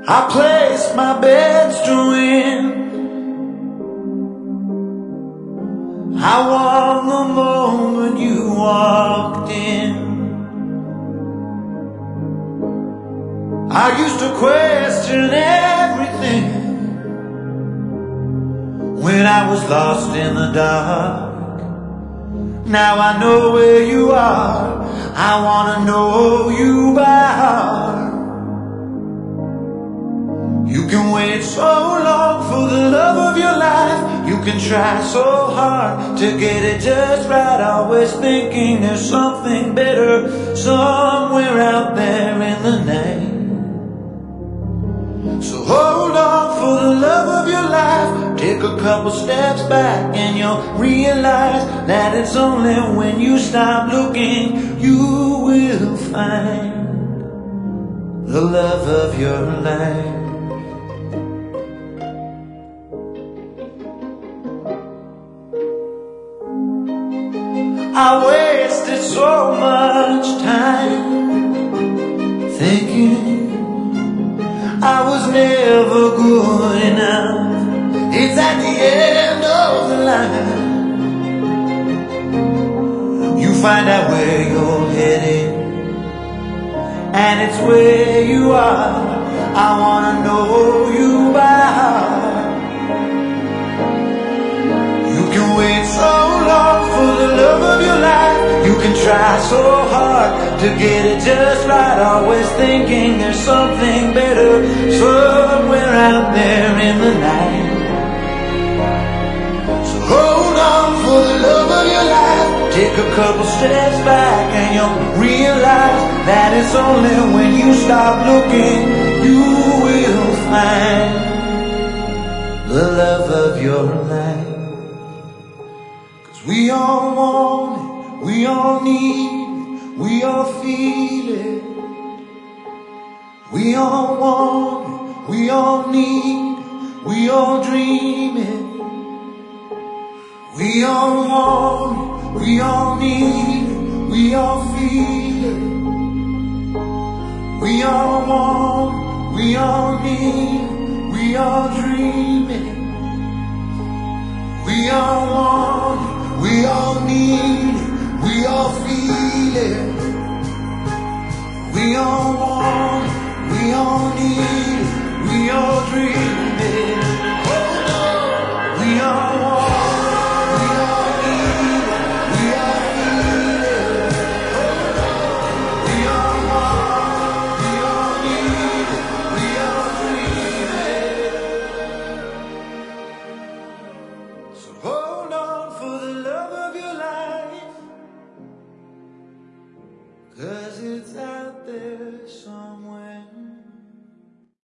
I placed my bets to win. I won the moment you walked in. I used to question everything when I was lost in the dark. Now I know where you are. I wanna know you by heart. You can wait so long for the love of your life. You can try so hard to get it just right, always thinking there's something better somewhere out there in the night. So hold on for the love of your life. Take a couple steps back and you'll realize that it's only when you stop looking you will find the love of your life. I wasted so much time thinking I was never good enough. It's at the end of the line you find out where you're headed, and it's where you are. I wanna know you by heart. You can wait so long for the love of your life. You can try so hard to get it just right, always thinking there's something better somewhere out there in the night. So hold on for the love of your life. Take a couple steps back and you'll realize that it's only when you stop looking you will find the love of your life. We all want it, we all need it, we all feel it. We all want it, we all need it, we all dream it. We all want it, we all need it, we all feel it. We all want it, we all need it, we all dream it. We all want it, we all need it, we all feel it. We all want it, we all need it, we all dream it. Hold on. We all want it, we all need it, we all feel it. Hold on. We all want it, we all need it, we all dream it. So hold on for the love of your life, 'cause it's out there somewhere.